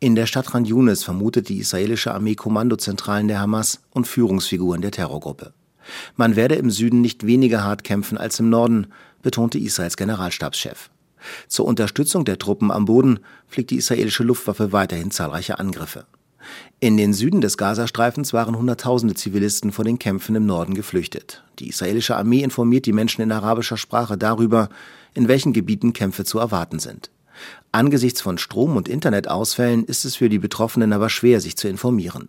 In der Stadt Khan Yunis vermutet die israelische Armee Kommandozentralen der Hamas und Führungsfiguren der Terrorgruppe. Man werde im Süden nicht weniger hart kämpfen als im Norden, betonte Israels Generalstabschef. Zur Unterstützung der Truppen am Boden fliegt die israelische Luftwaffe weiterhin zahlreiche Angriffe. In den Süden des Gazastreifens waren Hunderttausende Zivilisten vor den Kämpfen im Norden geflüchtet. Die israelische Armee informiert die Menschen in arabischer Sprache darüber, in welchen Gebieten Kämpfe zu erwarten sind. Angesichts von Strom- und Internetausfällen ist es für die Betroffenen aber schwer, sich zu informieren.